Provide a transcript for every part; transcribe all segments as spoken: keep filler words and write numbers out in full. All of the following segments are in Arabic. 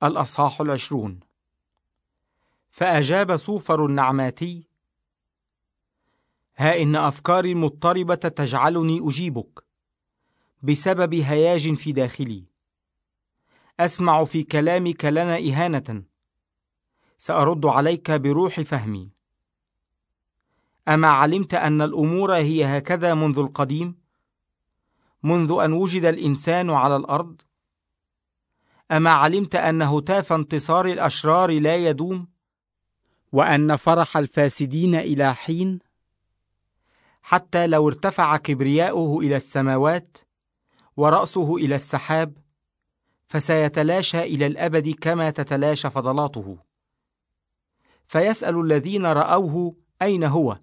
الأصحاح العشرون. فأجاب صوفر النعماتي: ها إن أفكاري المضطربة تجعلني أجيبك بسبب هياج في داخلي. أسمع في كلامك لنا إهانة، سأرد عليك بروح فهمي. أما علمت أن الأمور هي هكذا منذ القديم، منذ أن وجد الإنسان على الأرض؟ أما علمت أن هتاف انتصار الأشرار لا يدوم، وأن فرح الفاسدين إلى حين؟ حتى لو ارتفع كبرياؤه إلى السماوات ورأسه إلى السحاب، فسيتلاشى إلى الأبد كما تتلاشى فضلاته. فيسأل الذين رأوه: أين هو؟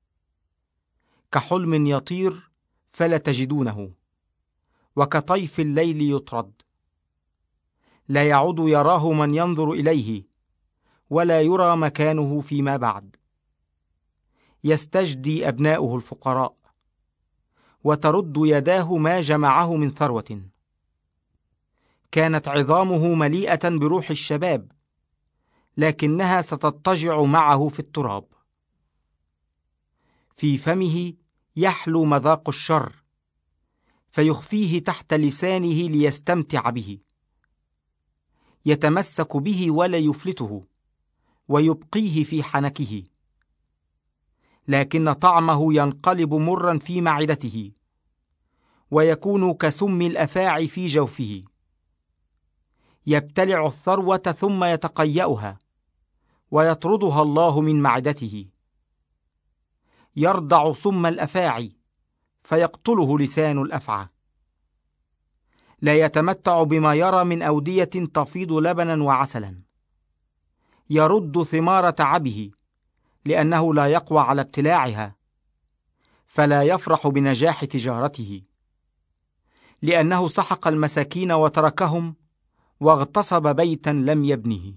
كحلم يطير فلا تجدونه، وكطيف الليل يطرد. لا يعود يراه من ينظر إليه، ولا يرى مكانه فيما بعد. يستجدي أبناؤه الفقراء، وترد يداه ما جمعه من ثروة. كانت عظامه مليئة بروح الشباب، لكنها ستضطجع معه في التراب. في فمه يحلو مذاق الشر، فيخفيه تحت لسانه ليستمتع به. يتمسك به ولا يفلته، ويبقيه في حنكه، لكن طعمه ينقلب مرا في معدته، ويكون كسم الأفاعي في جوفه. يبتلع الثروة ثم يتقيأها، ويطردها الله من معدته. يرضع سم الأفاعي، فيقتله لسان الأفعى. لا يتمتع بما يرى من أودية تفيض لبنا وعسلا. يرد ثمار تعبه، لأنه لا يقوى على ابتلاعها. فلا يفرح بنجاح تجارته، لأنه سحق المساكين وتركهم، واغتصب بيتا لم يبنه.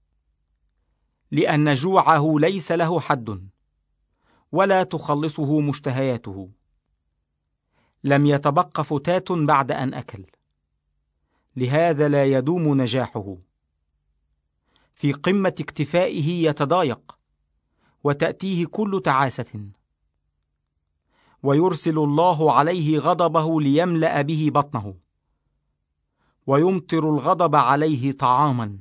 لأن جوعه ليس له حد، ولا تخلصه مشتهياته. لم يتبق فتات بعد أن أكل، لهذا لا يدوم نجاحه. في قمة اكتفائه يتضايق، وتأتيه كل تعاسة. ويرسل الله عليه غضبه ليملأ به بطنه، ويمطر الغضب عليه طعاما.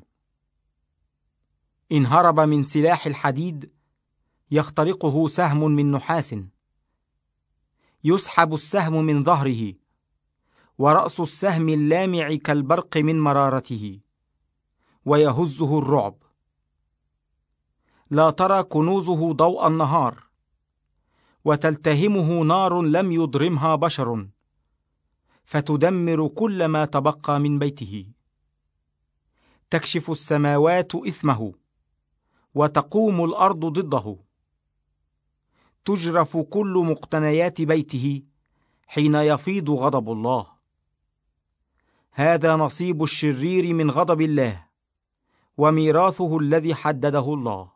إن هرب من سلاح الحديد يخترقه سهم من نحاس. يسحب السهم من ظهره، ورأس السهم اللامع كالبرق من مرارته، ويهزه الرعب. لا ترى كنوزه ضوء النهار، وتلتهمه نار لم يضرمها بشر، فتدمر كل ما تبقى من بيته. تكشف السماوات إثمه، وتقوم الأرض ضده. تجرف كل مقتنيات بيته حين يفيض غضب الله. هذا نصيب الشرير من غضب الله، وميراثه الذي حدده الله.